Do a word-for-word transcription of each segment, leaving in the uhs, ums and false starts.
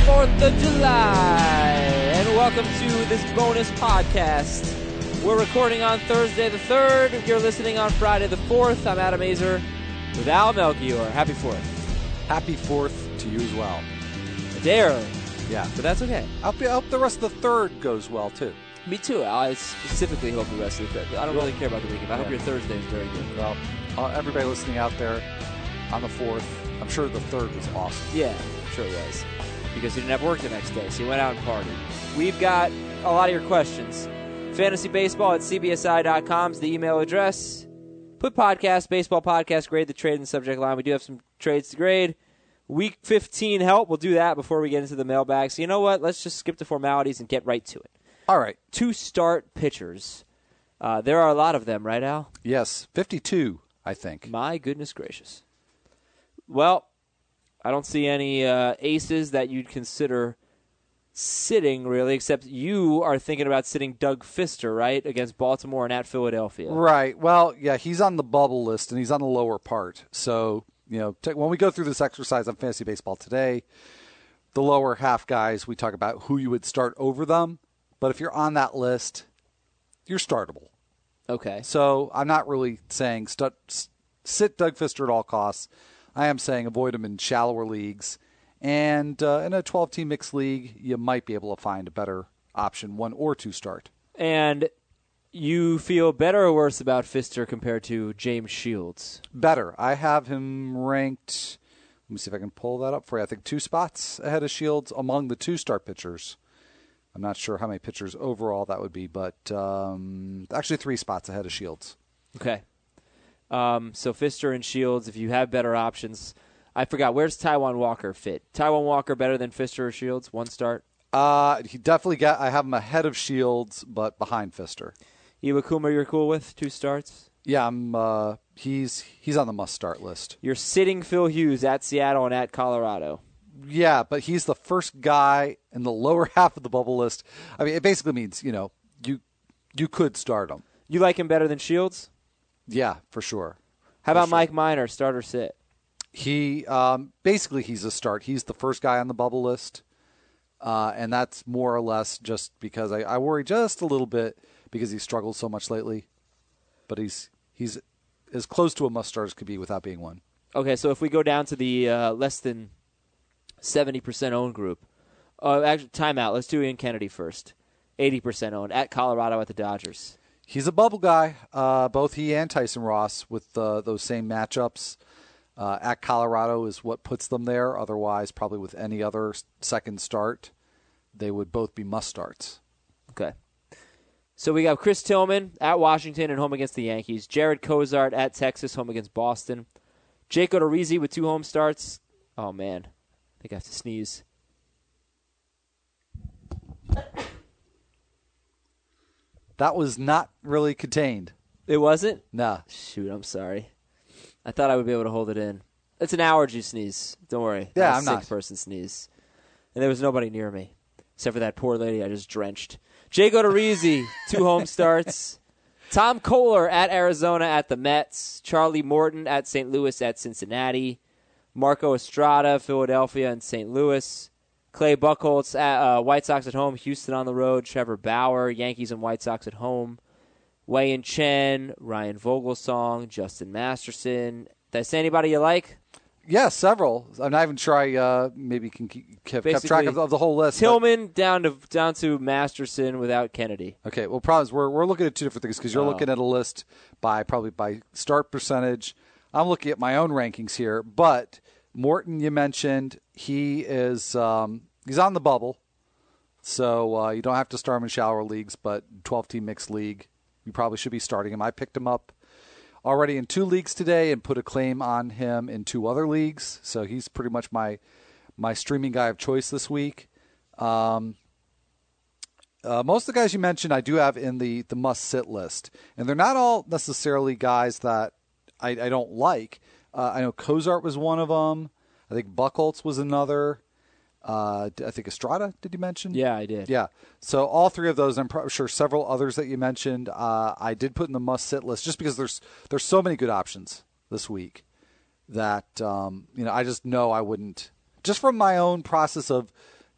fourth of July, and welcome to this bonus podcast. We're recording on Thursday the third. You're listening on Friday the fourth. I'm Adam Azer with Al Melchior. Happy fourth. Happy fourth to you as well. A day early. Yeah. But that's okay. I hope, I hope the rest of the third goes well, too. Me too, Al. I specifically hope the rest of the third. I don't really care about the weekend. I yeah. hope your Thursday is very good. Well, uh, everybody listening out there on the fourth, I'm sure the third was awesome. Yeah, I'm sure it was. Because you didn't have work the next day, so you went out and partied. We've got a lot of your questions. Fantasy Baseball at C B S I dot com is the email address. Put podcast, baseball podcast, grade the trade in the subject line. We do have some trades to grade. Week fifteen help. We'll do that before we get into the mailbag. So you know what? Let's just skip the formalities and get right to it. All right. Two start pitchers. Uh, there are a lot of them, right, Al? Yes. fifty-two, I think. My goodness gracious. Well, I don't see any uh, aces that you'd consider sitting, really, except you are thinking about sitting Doug Fister, right, against Baltimore and at Philadelphia. Right. Well, yeah, he's on the bubble list, and he's on the lower part. So, you know, t- when we go through this exercise on Fantasy Baseball today, the lower half guys, we talk about who you would start over them. But if you're on that list, you're startable. Okay. So I'm not really saying st- sit Doug Fister at all costs. I am saying avoid him in shallower leagues. And uh, in a twelve-team mixed league, you might be able to find a better option, one or two start. And you feel better or worse about Fister compared to James Shields? Better. I have him ranked, let me see if I can pull that up for you. I think two spots ahead of Shields among the two-start pitchers. I'm not sure how many pitchers overall that would be, but um, actually three spots ahead of Shields. Okay. Um, so Fister and Shields, if you have better options. I forgot, where's Taijuan Walker fit? Taijuan Walker better than Fister or Shields? One start? Uh, he definitely got, I have him ahead of Shields, but behind Fister. Iwakuma you're cool with? Two starts? Yeah, I'm. Uh, he's he's on the must-start list. You're sitting Phil Hughes at Seattle and at Colorado. Yeah, but he's the first guy in the lower half of the bubble list. I mean, it basically means, you know, you you could start him. You like him better than Shields? Yeah, for sure. How about for sure. Mike Minor, start or sit? He, um, basically he's a start. He's the first guy on the bubble list, uh, and that's more or less just because I, I worry just a little bit because he struggled so much lately. But he's he's as close to a must-start as could be without being one. Okay, so if we go down to the uh, less than seventy percent owned group. Uh, actually, timeout. Let's do Ian Kennedy first. eighty percent owned at Colorado at the Dodgers. He's a bubble guy. Uh, both he and Tyson Ross with uh, those same matchups. Uh, at Colorado is what puts them there. Otherwise, probably with any other second start, they would both be must-starts. Okay. So we got Chris Tillman at Washington and home against the Yankees. Jared Cozart at Texas, home against Boston. Jake Odorizzi with two home starts. Oh, man. I think I have to sneeze. That was not really contained. It wasn't? Nah. Shoot, I'm sorry. I thought I would be able to hold it in. It's an allergy sneeze. Don't worry. Yeah, not I'm a not. sick person sneeze. And there was nobody near me, except for that poor lady I just drenched. Jake Odorizzi, two home starts. Tom Kohler at Arizona at the Mets. Charlie Morton at Saint Louis at Cincinnati. Marco Estrada, Philadelphia and Saint Louis. Clay Buchholz at uh, White Sox at home. Houston on the road. Trevor Bauer, Yankees and White Sox at home. Wei-Yin Chen, Ryan Vogelsong, Justin Masterson. Did I say anybody you like? Yeah, several. I'm not even sure I uh, maybe can keep, keep, kept track of, of the whole list. Tillman down to down to Masterson without Kennedy. Okay, well, problem is we're we're looking at two different things because you're oh. looking at a list by probably by start percentage. I'm looking at my own rankings here, but Morton you mentioned he is um, he's on the bubble, so uh, you don't have to start him in shallower leagues, but twelve-team mixed league. You probably should be starting him. I picked him up already in two leagues today and put a claim on him in two other leagues. So he's pretty much my my streaming guy of choice this week. Um, uh, most of the guys you mentioned I do have in the, the must-sit list. And they're not all necessarily guys that I, I don't like. Uh, I know Cozart was one of them. I think Buchholz was another. Uh, I think Estrada, did you mention? Yeah, I did. Yeah. So all three of those, I'm pro- sure several others that you mentioned, uh, I did put in the must-sit list just because there's there's so many good options this week that, um, you know, I just know I wouldn't, just from my own process of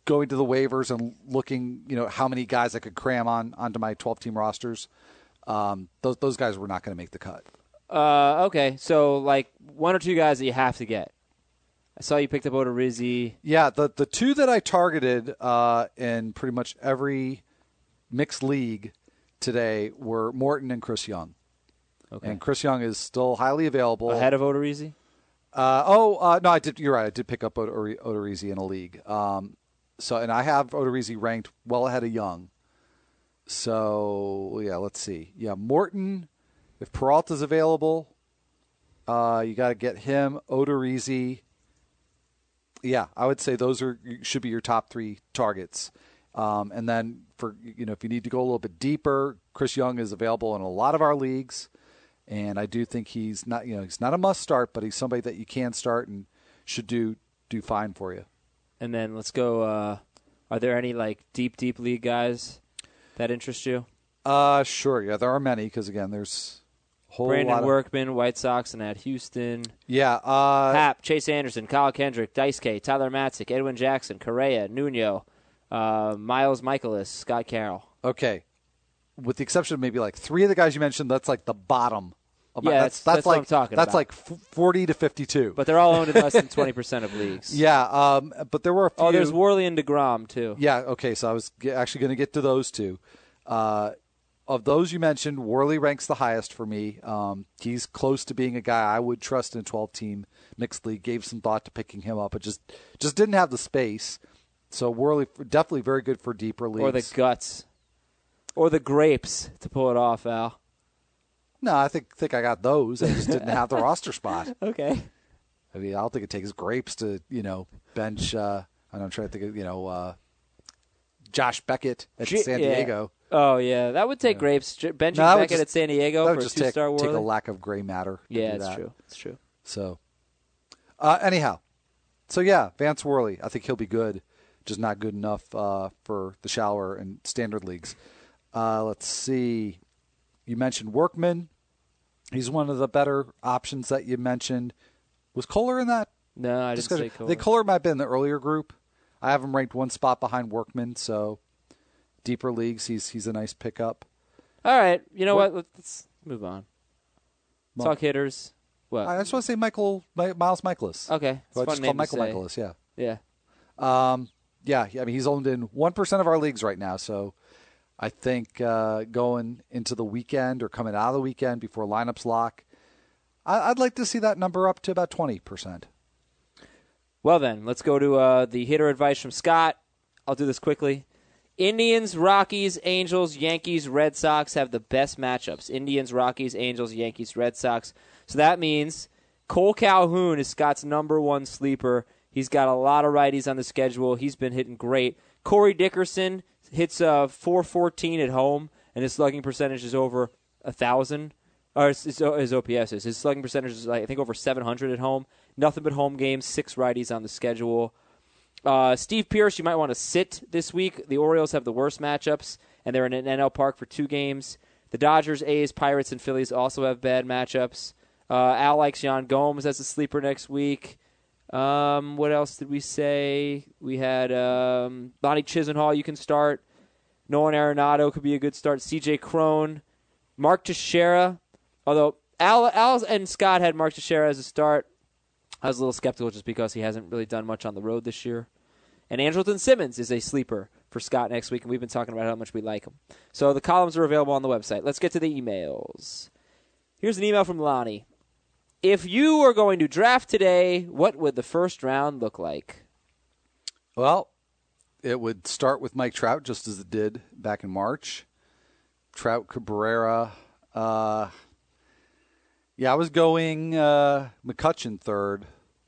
going to the waivers and looking, you know, how many guys I could cram on onto my twelve-team rosters, um, those those guys were not going to make the cut. Uh, okay, so like one or two guys that you have to get. I saw you picked up Odorizzi. Yeah, the the two that I targeted uh, in pretty much every mixed league today were Morton and Chris Young. Okay. And Chris Young is still highly available. Ahead of Odorizzi? Uh, oh, uh, no, I did. You're right. I did pick up Odor- Odorizzi in a league. Um, so, and I have Odorizzi ranked well ahead of Young. So, yeah, let's see. Yeah, Morton, if Peralta's available, uh, you got to get him. Odorizzi. Yeah, I would say those are should be your top three targets. Um, and then for you know, if you need to go a little bit deeper, Chris Young is available in a lot of our leagues. And I do think he's not, you know, he's not a must start, but he's somebody that you can start and should do do fine for you. And then let's go. Uh, are there any like deep, deep league guys that interest you? Uh, sure. Yeah, there are many because again, there's a whole Brandon lot of, Workman, White Sox, and at Houston. Yeah. Uh, Hap, Chase Anderson, Kyle Kendrick, Dice K, Tyler Matzik, Edwin Jackson, Correa, Nuno, uh, Miles Michaelis, Scott Carroll. Okay. With the exception of maybe like three of the guys you mentioned, that's like the bottom. Of yeah, my, that's, that's, that's, that's like what I'm talking that's about. like forty to fifty-two. But they're all owned in less than twenty percent of leagues. Yeah. Um. But there were a few. Oh, there's Worley and DeGrom too. Yeah. Okay. So I was ge- actually going to get to those two. Uh, of those you mentioned, Worley ranks the highest for me. Um, he's close to being a guy I would trust in a twelve-team mixed league. Gave some thought to picking him up, but just just didn't have the space. So Worley definitely very good for deeper leagues. Or the guts. Or the grapes to pull it off, Al. No, I think think I got those. I just didn't have the roster spot. Okay. I mean, I don't think it takes grapes to you know bench. Uh, I don't I'm trying to think of you know uh, Josh Beckett at G- San yeah. Diego. Oh yeah, that would take yeah. grapes. J- benching no, Beckett just, at San Diego that for would a just two-star take, Worley. take a lack of gray matter. Yeah, do it's that. true. It's true. So, uh, anyhow, so yeah, Vance Worley. I think he'll be good, just not good enough uh, for the shallower and standard leagues. Uh, let's see. You mentioned Workman. He's one of the better options that you mentioned. Was Kohler in that? No, I didn't say Kohler. The Kohler might have been in the earlier group. I have him ranked one spot behind Workman, so deeper leagues, he's he's a nice pickup. All right, you know what? what? Let's move on. Well, Talk hitters. What? I just want to say Michael Miles Michaelis. Okay, so I just call Michael say. Michaelis. Yeah. Yeah. Um. Yeah. I mean, he's owned in one percent of our leagues right now, so I think uh, going into the weekend or coming out of the weekend before lineups lock, I- I'd like to see that number up to about twenty percent. Well, then, let's go to uh, the hitter advice from Scott. I'll do this quickly. Indians, Rockies, Angels, Yankees, Red Sox have the best matchups. Indians, Rockies, Angels, Yankees, Red Sox. So that means Cole Calhoun is Scott's number one sleeper. He's got a lot of righties on the schedule. He's been hitting great. Corey Dickerson hits uh, four fourteen at home, and his slugging percentage is over one thousand. Or his, his O P S is. His slugging percentage is, I think, over seven hundred at home. Nothing but home games, six righties on the schedule. Uh, Steve Pearce, you might want to sit this week. The Orioles have the worst matchups, and they're in an N L Park for two games. The Dodgers, A's, Pirates, and Phillies also have bad matchups. Uh, Al likes Yan Gomes as a sleeper next week. Um, what else did we say? We had um, Lonnie Chisenhall you can start. Nolan Arenado could be a good start. C J Cron. Mark Teixeira. Although Al, Al and Scott had Mark Teixeira as a start. I was a little skeptical just because he hasn't really done much on the road this year. And Andrelton Simmons is a sleeper for Scott next week, and we've been talking about how much we like him. So the columns are available on the website. Let's get to the emails. Here's an email from Lonnie. If you were going to draft today, what would the first round look like? Well, it would start with Mike Trout, just as it did back in March. Trout, Cabrera. Uh, yeah, I was going uh, McCutchen third.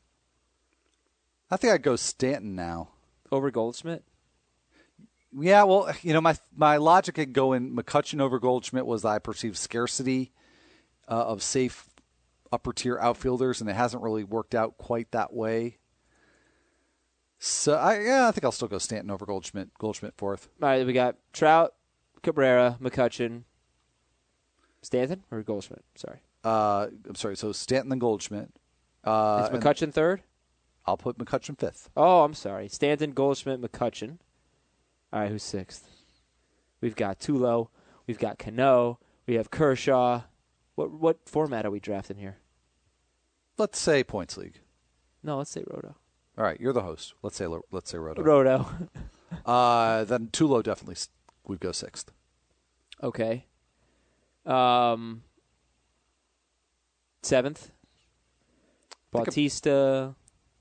I think I'd go Stanton now. Over Goldschmidt? Yeah, well, you know, my my logic in going McCutchen over Goldschmidt was that I perceived scarcity uh, of safe upper-tier outfielders, and it hasn't really worked out quite that way. So, I yeah, I think I'll still go Stanton over Goldschmidt. Goldschmidt fourth. All right, we got Trout, Cabrera, McCutchen, Stanton, or Goldschmidt? Sorry. Uh, I'm sorry, so Stanton and Goldschmidt. Uh, Is McCutchen third? I'll put McCutchen fifth. Oh, I'm sorry. Stanton, Goldschmidt, McCutchen. All right, who's sixth? We've got Tulo. We've got Cano. We have Kershaw. What what format are we drafting here? Let's say points league. No, let's say Roto. All right, you're the host. Let's say let's say Roto. Roto. uh, then Tulo definitely would go sixth. Okay. Um, seventh. Bautista.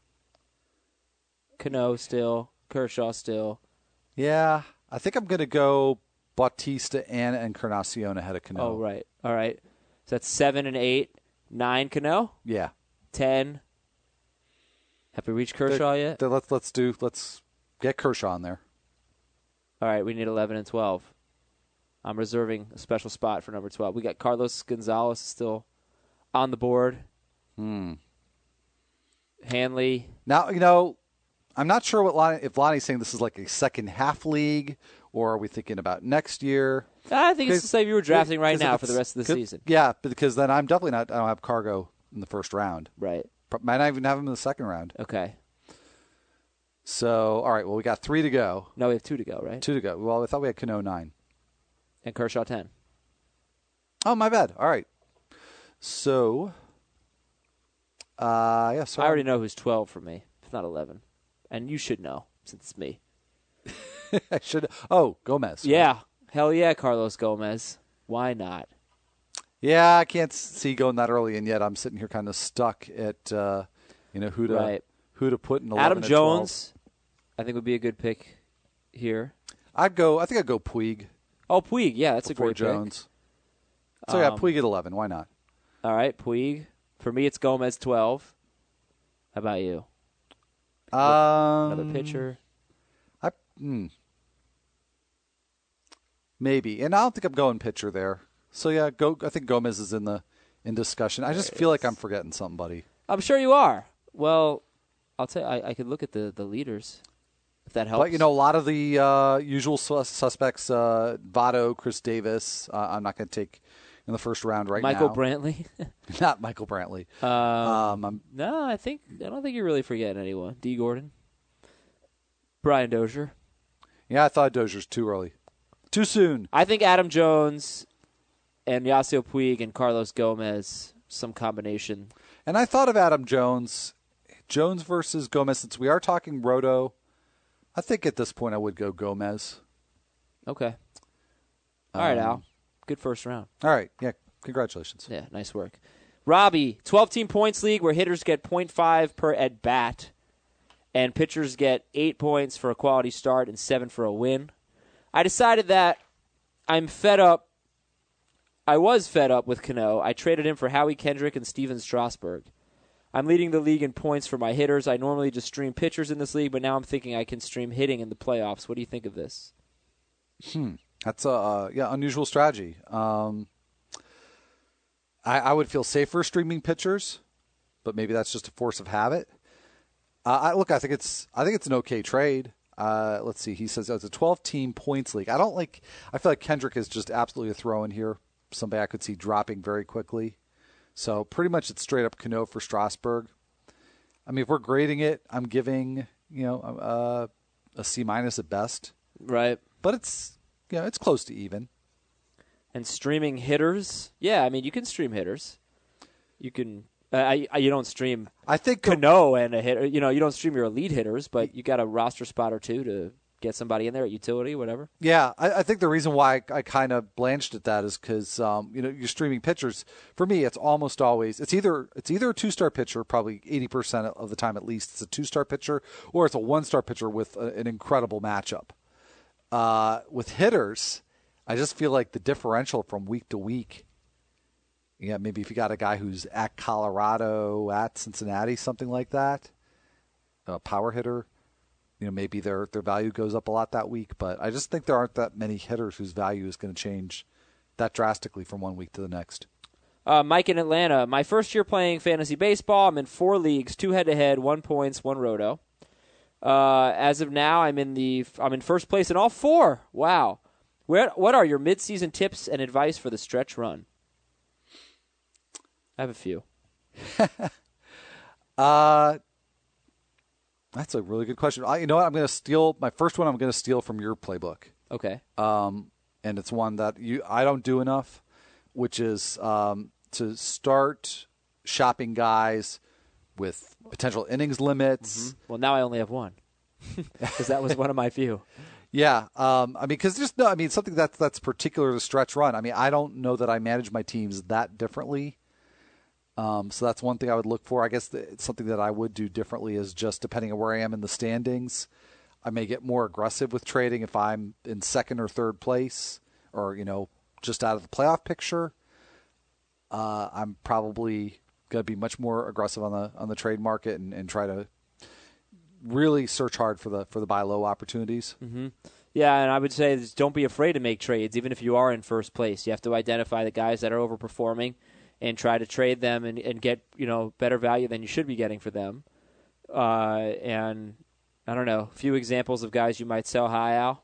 Cano still. Kershaw still. Yeah, I think I'm going to go Bautista and Encarnacion ahead of Cano. Oh, right. All right. So that's seven and eight. Nine Cano. Yeah. Ten. Have we reached Kershaw they're, yet? They're, let's let's do let's get Kershaw in there. All right, we need eleven and twelve. I'm reserving a special spot for number twelve. We got Carlos Gonzalez still on the board. Hmm. Hanley. Now, you know, I'm not sure what Lonnie, if Lonnie's saying this is like a second half league, or are we thinking about next year? I think it's the same you were drafting right now for the rest of the could, season. Yeah, because then I'm definitely not. I don't have Cargo in the first round. Right. Might not even have him in the second round. Okay. So, all right. Well, we got three to go. No, we have two to go, right? Two to go. Well, I thought we had Cano nine. And Kershaw ten. Oh, my bad. All right. So, uh, yeah. So I already know who's twelve for me. It's not eleven. And you should know, since it's me. I should. Oh, Gomez. Yeah. Right? Hell yeah, Carlos Gomez. Why not? Yeah, I can't see going that early, and yet I'm sitting here kind of stuck at, uh, you know, who to right. who to put in eleven. Adam and Jones, I think would be a good pick here. I'd go. I think I'd go Puig. Oh, Puig. Yeah, that's a great Jones. pick. So yeah, um, Puig at eleven. Why not? All right, Puig. For me, it's Gomez twelve. How about you? Um, Another pitcher. I hmm. Maybe, and I don't think I'm going pitcher there. So yeah, go. I think Gomez is in the in discussion. I just feel like I'm forgetting somebody. I'm sure you are. Well, I'll tell you, I, I could look at the, the leaders, if that helps. But you know, a lot of the uh, usual sus- suspects: uh, Votto, Chris Davis. Uh, I'm not going to take in the first round right Michael now. Michael Brantley. Not Michael Brantley. Um, um, I'm, no, I think I don't think you're really forgetting anyone. D. Gordon, Brian Dozier. Yeah, I thought Dozier's too early, too soon. I think Adam Jones and Yasiel Puig and Carlos Gomez, some combination. And I thought of Adam Jones, Jones versus Gomez. Since we are talking Roto, I think at this point I would go Gomez. Okay. All right, um, Al. Good first round. All right. Yeah. Congratulations. Yeah, nice work. Robbie, twelve-team points league where hitters get point five per at bat, and pitchers get eight points for a quality start and seven for a win. I decided that I'm fed up. I was fed up with Cano. I traded him for Howie Kendrick and Steven Strasburg. I'm leading the league in points for my hitters. I normally just stream pitchers in this league, but now I'm thinking I can stream hitting in the playoffs. What do you think of this? Hmm. That's a uh, yeah unusual strategy. Um, I, I would feel safer streaming pitchers, but maybe that's just a force of habit. Uh, I, look, I think it's I think it's an okay trade. Uh, let's see. He says oh, it's a twelve-team points league. I don't like. I feel like Kendrick is just absolutely a throw in here. Somebody I could see dropping very quickly. So pretty much it's straight up Cano for Strasburg. I mean, if we're grading it, I'm giving you know uh, a C minus at best. Right. But it's you know it's close to even. And streaming hitters, yeah, I mean you can stream hitters. You can. Uh, I, I you don't stream. I think Cano and a hitter. You know you don't stream your elite hitters, but you got a roster spot or two to get somebody in there at utility, whatever. Yeah, I, I think the reason why I, I kind of blanched at that is because um, you know you're streaming pitchers. For me, it's almost always it's either it's either a two star pitcher, probably eighty percent of the time at least. It's a two star pitcher, or it's a one star pitcher with a, an incredible matchup. Uh, with hitters, I just feel like the differential from week to week. Yeah, maybe if you got a guy who's at Colorado, at Cincinnati, something like that, a power hitter. You know, maybe their their value goes up a lot that week, but I just think there aren't that many hitters whose value is going to change that drastically from one week to the next. Uh, Mike in Atlanta. My first year playing fantasy baseball. I'm in four leagues, two head-to-head, one points, one roto. Uh, as of now, I'm in the I'm in first place in all four. Wow. Where what are your mid-season tips and advice for the stretch run? I have a few. uh, That's a really good question. I, you know what? I'm going to steal my first one. I'm going to steal from your playbook. Okay. Um, and it's one that you I don't do enough, which is um, to start shopping guys with potential innings limits. Mm-hmm. Well, now I only have one because that was one of my few. Yeah, um, I mean, because there's no, I mean, something that's that's particular to stretch run. I mean, I don't know that I manage my teams that differently. Um, so that's one thing I would look for. I guess the, it's something that I would do differently is just depending on where I am in the standings. I may get more aggressive with trading if I'm in second or third place, or you know, just out of the playoff picture. Uh, I'm probably going to be much more aggressive on the on the trade market and, and try to really search hard for the for the buy low opportunities. Mm-hmm. Yeah, and I would say is don't be afraid to make trades, even if you are in first place. You have to identify the guys that are overperforming and try to trade them and, and get you know better value than you should be getting for them. Uh, and I don't know, a few examples of guys you might sell high, Al?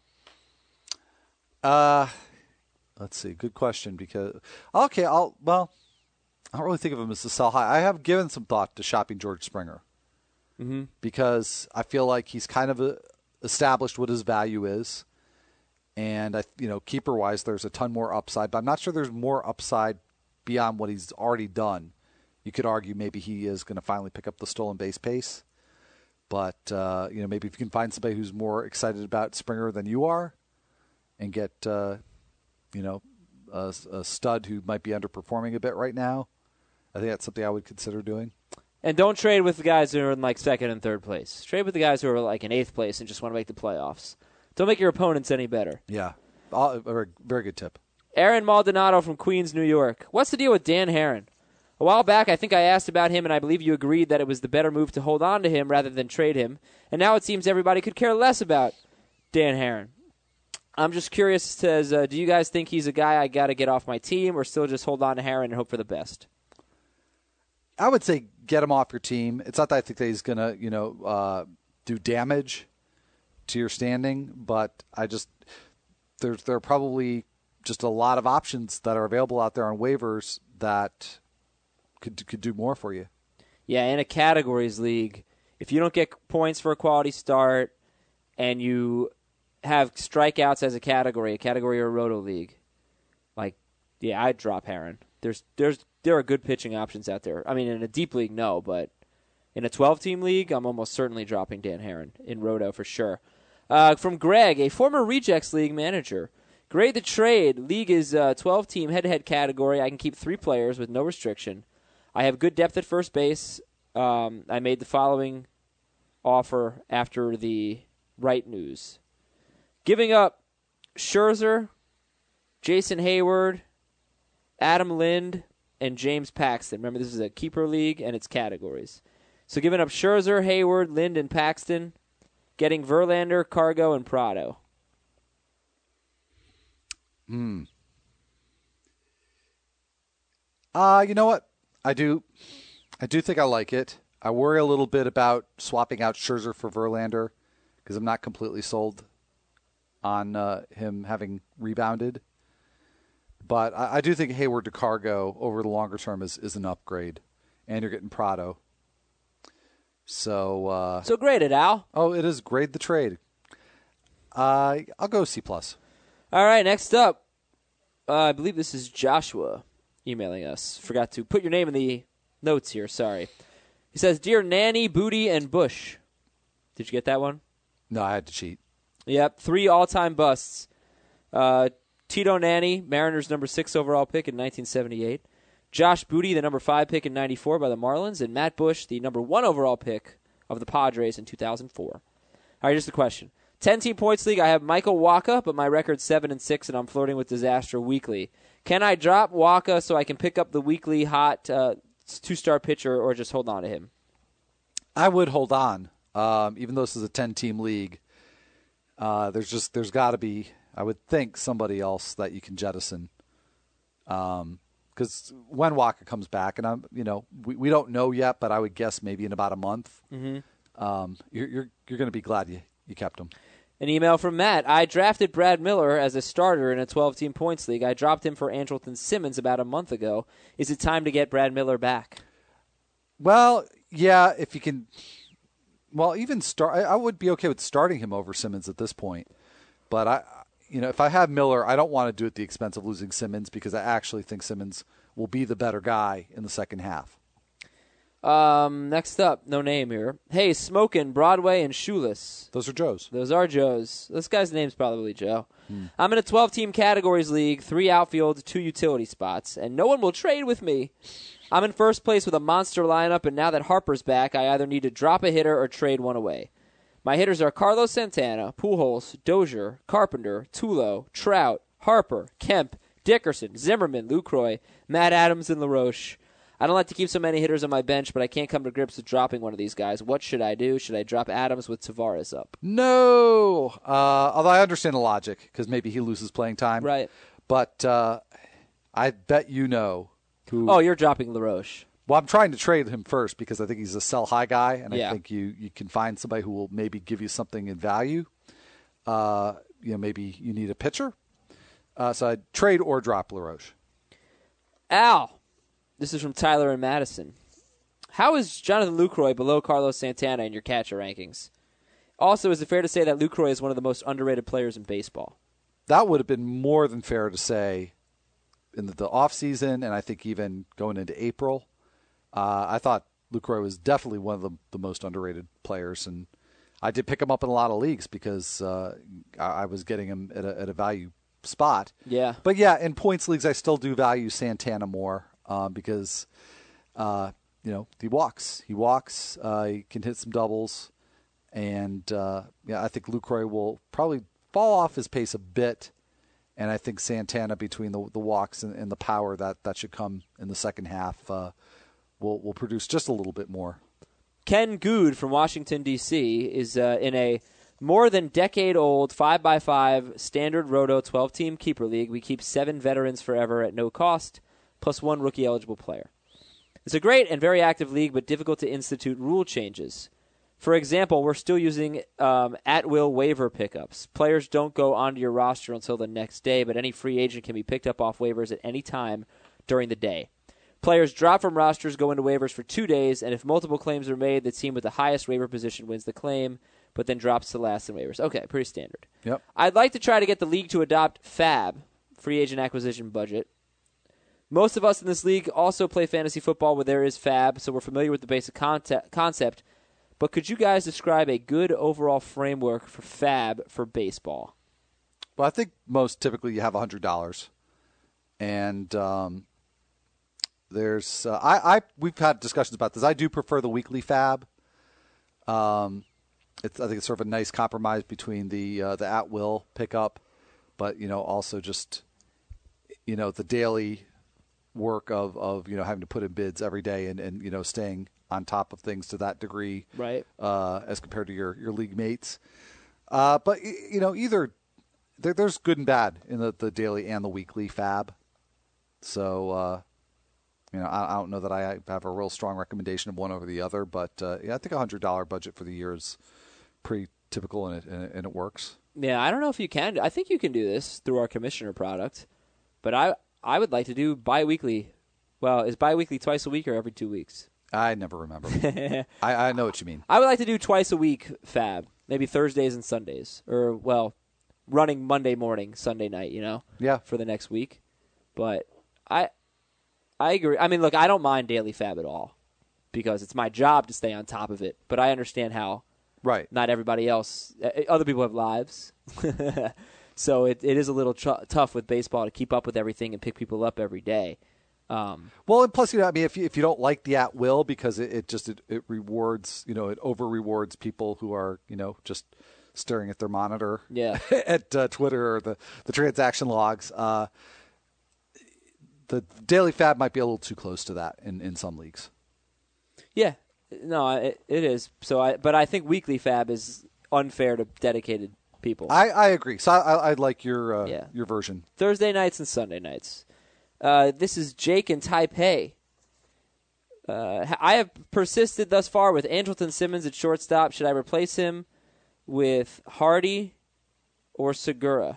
Uh, let's see. Good question because okay, I'll well, I don't really think of him as a sell high. I have given some thought to shopping George Springer. Mm-hmm. Because I feel like he's kind of a, established what his value is, and I, you know, keeper wise, there's a ton more upside. But I'm not sure there's more upside beyond what he's already done. You could argue maybe he is going to finally pick up the stolen base pace, but uh, you know, maybe if you can find somebody who's more excited about Springer than you are, and get uh, you know a, a stud who might be underperforming a bit right now, I think that's something I would consider doing. And don't trade with the guys who are in like second and third place. Trade with the guys who are like in eighth place and just want to make the playoffs. Don't make your opponents any better. Yeah, a very, very good tip. Aaron Maldonado from Queens, New York. What's the deal with Dan Herron? A while back, I think I asked about him, and I believe you agreed that it was the better move to hold on to him rather than trade him. And now it seems everybody could care less about Dan Herron. I'm just curious as uh, do you guys think he's a guy I got to get off my team, or still just hold on to Herron and hope for the best? I would say get him off your team. It's not that I think that he's going to, you know, uh, do damage to your standing, but I just there's there are probably just a lot of options that are available out there on waivers that could could do more for you. Yeah, in a categories league, if you don't get points for a quality start and you have strikeouts as a category, a category or a roto league, like, yeah, I'd drop Herron. There's there's there are good pitching options out there. I mean, in a deep league, no, but in a twelve-team league, I'm almost certainly dropping Dan Herron in roto for sure. Uh, from Greg, a former Rejects League manager. Grade the trade. League is a twelve-team head-to-head category. I can keep three players with no restriction. I have good depth at first base. Um, I made the following offer after the right news. Giving up Scherzer, Jason Hayward, Adam Lind, and James Paxton. Remember, this is a keeper league, and it's categories. So giving up Scherzer, Hayward, Lind, and Paxton, getting Verlander, Cargo, and Prado. Hmm. Uh, you know what? I do I do think I like it. I worry a little bit about swapping out Scherzer for Verlander because I'm not completely sold on uh, him having rebounded. But I, I do think Hayward to Cargo over the longer term is, is an upgrade. And you're getting Prado. So uh, So grade it, Al. Oh, it is grade the trade. Uh, I'll go C plus. All right, next up. Uh, I believe this is Joshua emailing us. Forgot to put your name in the notes here. Sorry. He says, Dear Nanny, Booty, and Bush. Did you get that one? No, I had to cheat. Yep, three all-time busts. Uh, Tito Nanny, Mariners' number six overall pick in nineteen seventy-eight. Josh Booty, the number five pick in ninety-four by the Marlins. And Matt Bush, the number one overall pick of the Padres in two thousand four. All right, here's the question. ten-team points league, I have Michael Wacha, but my record's seven and six, and I'm flirting with disaster weekly. Can I drop Wacha so I can pick up the weekly hot uh, two-star pitcher, or just hold on to him? I would hold on, um, even though this is a ten-team league. Uh, there's just there's got to be, I would think, somebody else that you can jettison. Um, because when Wacha comes back, and I'm, you know, we, we don't know yet, but I would guess maybe in about a month, mm-hmm. um, you're you're you're going to be glad you you kept him. An email from Matt. I drafted Brad Miller as a starter in a twelve-team points league. I dropped him for Andrelton Simmons about a month ago. Is it time to get Brad Miller back? Well, yeah, if you can, Well, even start. I, I would be okay with starting him over Simmons at this point, but I, you know, if I have Miller, I don't want to do it at the expense of losing Simmons because I actually think Simmons will be the better guy in the second half. Um, next up, no name here. Hey, Smokin', Broadway, and Shoeless. Those are Joe's. Those are Joe's. This guy's name's probably Joe. Hmm. I'm in a twelve-team categories league, three outfield, two utility spots, and no one will trade with me. I'm in first place with a monster lineup, and now that Harper's back, I either need to drop a hitter or trade one away. My hitters are Carlos Santana, Pujols, Dozier, Carpenter, Tulo, Trout, Harper, Kemp, Dickerson, Zimmerman, Lucroy, Matt Adams, and LaRoche. I don't like to keep so many hitters on my bench, but I can't come to grips with dropping one of these guys. What should I do? Should I drop Adams with Tavares up? No. Uh, although I understand the logic, because maybe he loses playing time. Right. But uh, I bet you know who. Oh, you're dropping LaRoche. Well, I'm trying to trade him first because I think he's a sell-high guy, and yeah. I think you, you can find somebody who will maybe give you something in value. Uh, you know, maybe you need a pitcher. Uh, so I'd trade or drop LaRoche. Al. This is from Tyler and Madison. How is Jonathan Lucroy below Carlos Santana in your catcher rankings? Also, is it fair to say that Lucroy is one of the most underrated players in baseball? That would have been more than fair to say in the, the offseason, and I think even going into April. Uh, I thought Lucroy was definitely one of the, the most underrated players, and I did pick him up in a lot of leagues because uh, I, I was getting him at a, at a value spot. Yeah. But, yeah, in points leagues, I still do value Santana more. Um, because, uh, you know, he walks. He walks. Uh, he can hit some doubles. And, uh, yeah, I think Lucroy will probably fall off his pace a bit. And I think Santana, between the the walks and, and the power that, that should come in the second half, uh, will, will produce just a little bit more. Ken Good from Washington, D C is uh, in a more than decade-old five by five standard Roto twelve-team keeper league. We keep seven veterans forever at no cost, plus one rookie-eligible player. It's a great and very active league, but difficult to institute rule changes. For example, we're still using um, at-will waiver pickups. Players don't go onto your roster until the next day, but any free agent can be picked up off waivers at any time during the day. Players drop from rosters, go into waivers for two days, and if multiple claims are made, the team with the highest waiver position wins the claim, but then drops to last in waivers. Okay, pretty standard. Yep. I'd like to try to get the league to adopt F A B, free agent acquisition budget. Most of us in this league also play fantasy football where there is F A B, so we're familiar with the basic concept. But could you guys describe a good overall framework for F A B for baseball? Well, I think most typically you have one hundred dollars. And um, there's uh, – I, I we've had discussions about this. I do prefer the weekly F A B. Um, it's, I think it's sort of a nice compromise between the uh, the at-will pickup, but, you know, also just, you know, the daily – work of, of you know having to put in bids every day and, and you know staying on top of things to that degree, right? Uh, as compared to your, your league mates, uh, but you know either there, there's good and bad in the, the daily and the weekly F A B. So uh, you know I, I don't know that I have a real strong recommendation of one over the other, but uh, yeah, I think a hundred dollar budget for the year is pretty typical and it and it, and it works. Yeah, I don't know if you can. I think you can do this through our commissioner product, but I. I would like to do bi-weekly. Well, is bi-weekly twice a week or every two weeks? I never remember. I, I know what you mean. I would like to do twice a week F A B, maybe Thursdays and Sundays. Or, well, running Monday morning, Sunday night, you know? Yeah. For the next week. But I I agree. I mean, look, I don't mind daily F A B at all because it's my job to stay on top of it. But I understand how right. not everybody else, other people have lives. So it, it is a little tr- tough with baseball to keep up with everything and pick people up every day. Um, well, and plus, you know, I mean, if you, if you don't like the at will because it, it just it, it rewards, you know, it over rewards people who are, you know, just staring at their monitor, yeah, at uh, Twitter or the the transaction logs. Uh, the daily F A B might be a little too close to that in, in some leagues. Yeah, no, it, it is. So, I but I think weekly F A B is unfair to dedicated people. I, I agree. So I, I like your uh, yeah. your version. Thursday nights and Sunday nights. Uh, this is Jake in Taipei. Uh, I have persisted thus far with Andrelton Simmons at shortstop. Should I replace him with Hardy or Segura?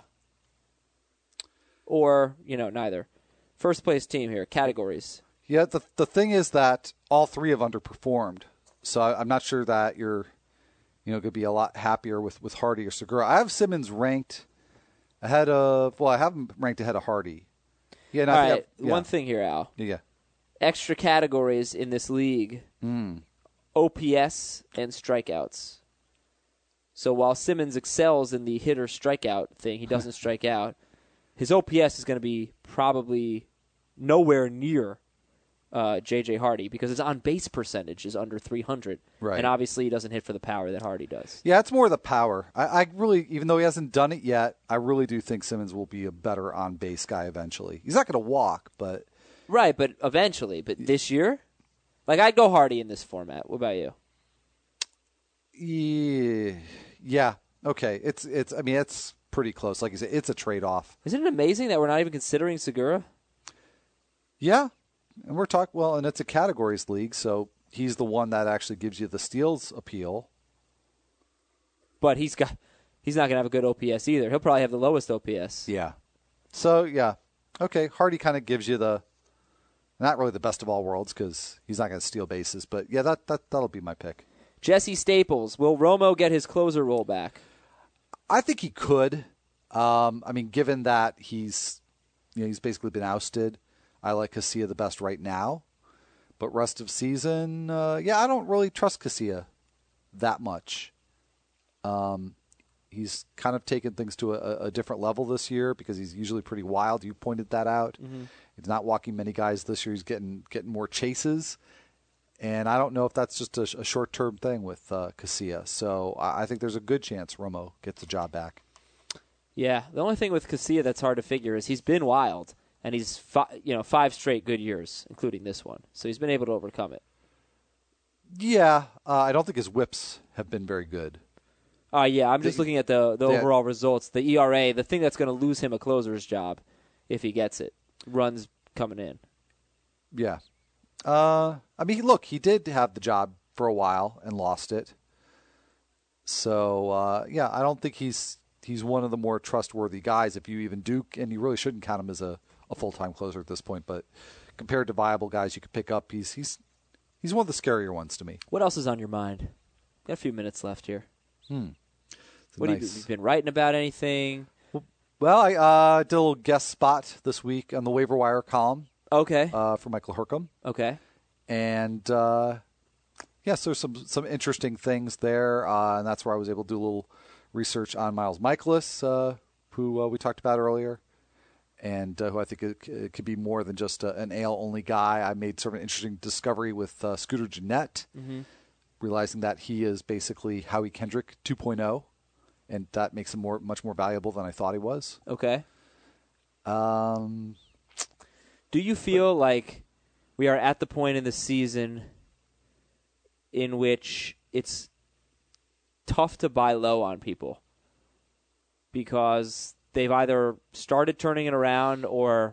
Or, you know, neither. First place team here, categories. Yeah, the the thing is that all three have underperformed. So I, I'm not sure that you're you know, could be a lot happier with, with Hardy or Segura. I have Simmons ranked ahead of, well, I have him ranked ahead of Hardy. Yeah, and All I think right, I've- yeah. one thing here, Al. Yeah. Extra categories in this league, Mm. O P S and strikeouts. So while Simmons excels in the hitter strikeout thing, he doesn't strike out, his O P S is going to be probably nowhere near uh, J J. Hardy because his on-base percentage is under three hundred. Right. And obviously he doesn't hit for the power that Hardy does. Yeah, it's more the power. I, I really, even though he hasn't done it yet, I really do think Simmons will be a better on-base guy eventually. He's not going to walk, but... Right, but eventually. But this year? Like, I'd go Hardy in this format. What about you? Yeah, yeah. Okay. It's, it's, I mean, it's pretty close. Like you said, it's a trade-off. Isn't it amazing that we're not even considering Segura? Yeah. And we're talking, well, and it's a categories league, so he's the one that actually gives you the steals appeal. But he's got he's not going to have a good O P S either. He'll probably have the lowest O P S. Yeah. So, yeah. Okay. Hardy kind of gives you the, not really the best of all worlds because he's not going to steal bases, but yeah, that, that, that'll be my pick. Jesse Staples. Will Romo get his closer role back? I think he could. Um, I mean, given that he's, you know, he's basically been ousted, I like Casilla the best right now. But rest of season, uh, yeah, I don't really trust Casilla that much. Um, he's kind of taken things to a, a different level this year because he's usually pretty wild. You pointed that out. Mm-hmm. He's not walking many guys this year. He's getting getting more chases. And I don't know if that's just a, a short-term thing with uh, Casilla. So I, I think there's a good chance Romo gets the job back. Yeah, the only thing with Casilla that's hard to figure is he's been wild, and he's fi- you know five straight good years, including this one. So he's been able to overcome it. Yeah, uh, I don't think his whips have been very good. Uh, yeah, I'm just The- looking at the, the yeah. overall results. The E R A, the thing that's going to lose him a closer's job if he gets it, runs coming in. Yeah. Uh, I mean, look, he did have the job for a while and lost it. So, uh, yeah, I don't think he's he's one of the more trustworthy guys if you even do, and you really shouldn't count him as a, a full-time closer at this point, but compared to viable guys you could pick up, he's he's he's one of the scarier ones to me. What else is on your mind? Got a few minutes left here. Hmm. What Nice. have you, you been writing about? Anything? Well, I uh, did a little guest spot this week on the waiver wire column Okay. uh, for Michael Hercom. Okay. And, uh, yeah, so some some interesting things there, uh, and that's where I was able to do a little research on Miles Michaelis, uh, who uh, we talked about earlier, and uh, who I think it, it could be more than just a, an A L-only guy. I made sort of an interesting discovery with uh, Scooter Gennett, Mm-hmm. realizing that he is basically Howie Kendrick two point oh, and that makes him more much more valuable than I thought he was. Okay. Um, Do you feel like we are at the point in the season in which it's tough to buy low on people because they've either started turning it around or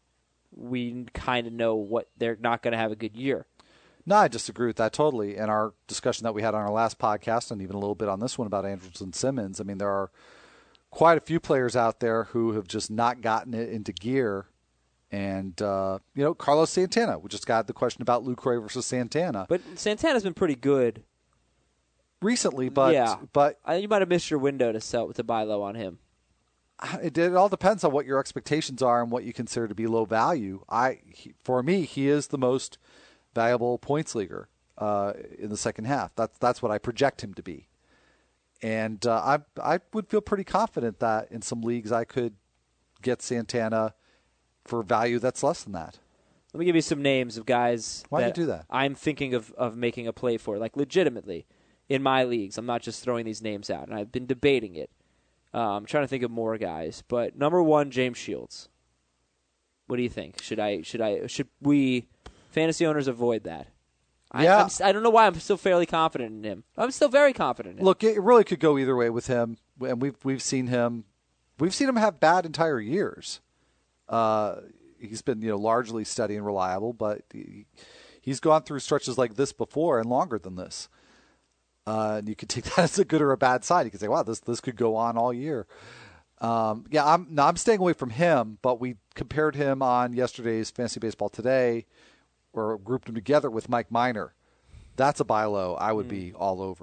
we kind of know what they're not going to have a good year? No, I disagree with that totally. And our discussion that we had on our last podcast, and even a little bit on this one about Andrelton Simmons, I mean, there are quite a few players out there who have just not gotten it into gear. And, uh, you know, Carlos Santana, we just got the question about Lucroy versus Santana. But Santana's been pretty good recently, but yeah. but I, you might have missed your window to sell to buy low on him. It, it all depends on what your expectations are and what you consider to be low value. I, he, for me, he is the most valuable points leaguer uh, in the second half. That's that's what I project him to be, and uh, I I would feel pretty confident that in some leagues I could get Santana for value that's less than that. Let me give you some names of guys. Why do that you do that? I'm thinking of, of making a play for, like legitimately, in my leagues. I'm not just throwing these names out, and I've been debating it. Uh, I'm trying to think of more guys, but number one, James Shields. What do you think? Should I? Should I? Should we, fantasy owners, avoid that? I, Yeah. I'm, I don't know why I'm still fairly confident in him. I'm still very confident in him. Look, it really could go either way with him, and we've we've seen him, we've seen him have bad entire years. Uh, he's been you know largely steady and reliable, but he, he's gone through stretches like this before and longer than this. Uh, and you could take that as a good or a bad side. You could say, "Wow, this this could go on all year." Um, yeah, I'm no, I'm staying away from him. But we compared him on yesterday's Fantasy Baseball Today, or grouped him together with Mike Minor. That's a buy low I would mm. be all over.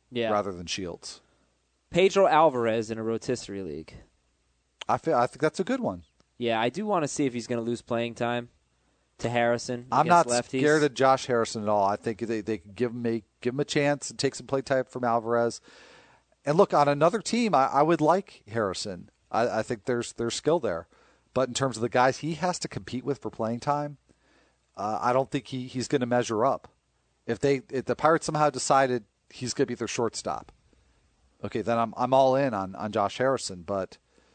yeah. rather than Shields. Pedro Alvarez in a rotisserie league. I feel I think that's a good one. Yeah, I do want to see if he's going to lose playing time to Harrison. I'm not lefties. scared of Josh Harrison at all. I think they they can give him a give him a chance and take some play time from Alvarez. And look, on another team, I, I would like Harrison. I, I think there's there's skill there, but in terms of the guys he has to compete with for playing time, uh, I don't think he, he's going to measure up. If they if the Pirates somehow decided he's going to be their shortstop, okay, then I'm I'm all in on, on Josh Harrison. But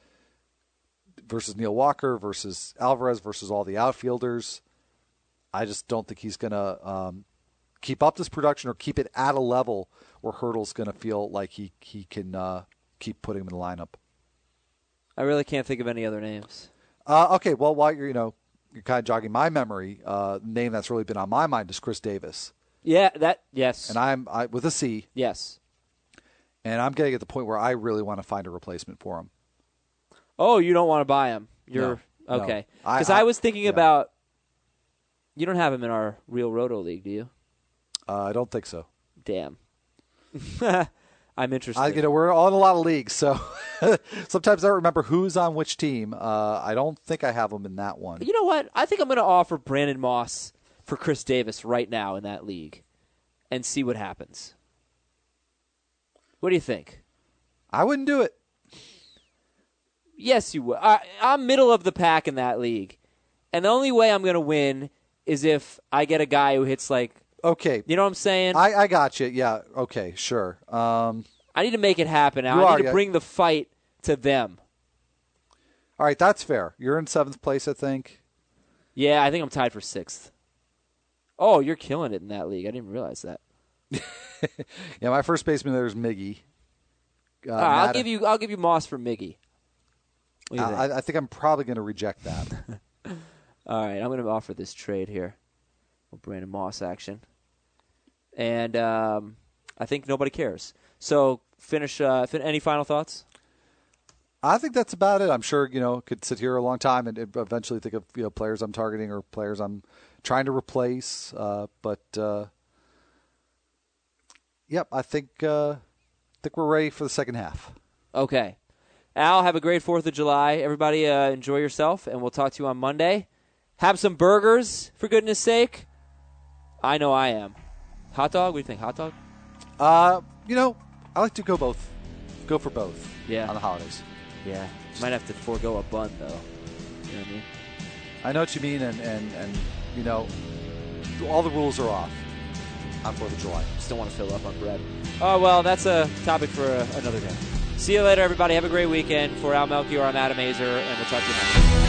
versus Neil Walker, versus Alvarez, versus all the outfielders, I just don't think he's going to um, keep up this production or keep it at a level where Hurdle's going to feel like he he can uh, keep putting him in the lineup. I really can't think of any other names. Uh, okay, well, while you're you know you're kind of jogging my memory, uh, the name that's really been on my mind is Chris Davis. Yeah, that yes, and I'm I, with a C. Yes, and I'm getting at the point where I really want to find a replacement for him. Oh, you don't want to buy him? You're no, okay. Because no. I, I, I was thinking yeah. about. You don't have him in our Real Roto League, do you? Uh, I don't think so. Damn. I'm interested. I, you know, we're all in a lot of leagues, so sometimes I don't remember who's on which team. Uh, I don't think I have him in that one. You know what? I think I'm going to offer Brandon Moss for Chris Davis right now in that league and see what happens. What do you think? I wouldn't do it. Yes, you would. I, I'm middle of the pack in that league, and the only way I'm going to win is if I get a guy who hits like. Okay. You know what I'm saying? I, I got you. Yeah. Okay. Sure. Um, I need to make it happen now. I are, need to yeah. bring the fight to them. All right. That's fair. You're in seventh place, I think. Yeah, I think I'm tied for sixth. Oh, you're killing it in that league. I didn't realize that. Yeah, my first baseman there is Miggy. Uh, uh, I'll give you. I'll give you Moss for Miggy. Uh, I, I think I'm probably going to reject that. All right, I'm going to offer this trade here. Brandon Moss action. And um, I think nobody cares. So finish. Uh, fin- any final thoughts? I think that's about it. I'm sure you know could sit here a long time and eventually think of you know players I'm targeting or players I'm trying to replace. Uh, but uh, yep, I think uh, think we're ready for the second half. Okay, Al, have a great Fourth of July. Everybody, uh, enjoy yourself, and we'll talk to you on Monday. Have some burgers, for goodness sake. I know I am. Hot dog? What do you think? Hot dog? Uh, you know, I like to go both. Go for both. Yeah. On the holidays. Yeah. Might have to forego a bun, though. You know what I mean? I know what you mean, and, and, and you know, all the rules are off on Fourth of July. Just don't want to fill up on bread. Oh, well, that's a topic for uh, another day. See you later, everybody. Have a great weekend. For Al Melchior, I'm Adam Azer, and we'll talk to you next.